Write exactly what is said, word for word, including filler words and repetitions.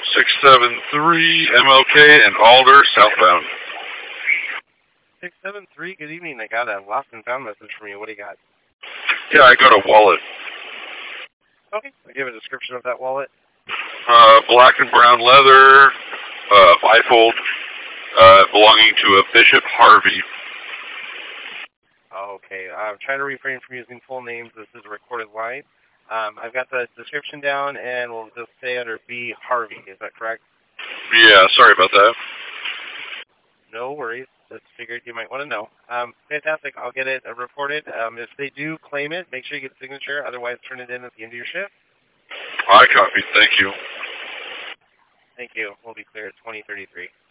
six seven three M L K and Alder southbound. six seven three, good evening. I got a lost and found message from you. What do you got? Yeah, I got a wallet. Okay. I'll give a description of that wallet. Uh, black and brown leather, uh, bifold, uh, belonging to a Bishop Harvey. Okay. I'm trying to refrain from using full names. This is a recorded line. Um, I've got the description down, and we'll just say under B. Harvey. Is that correct? Yeah, sorry about that. No worries. Just figured you might want to know. Um, fantastic. I'll get it uh, reported. Um, if they do claim it, make sure you get a signature. Otherwise, turn it in at the end of your shift. I copy. Thank you. Thank you. We'll be clear at twenty thirty-three.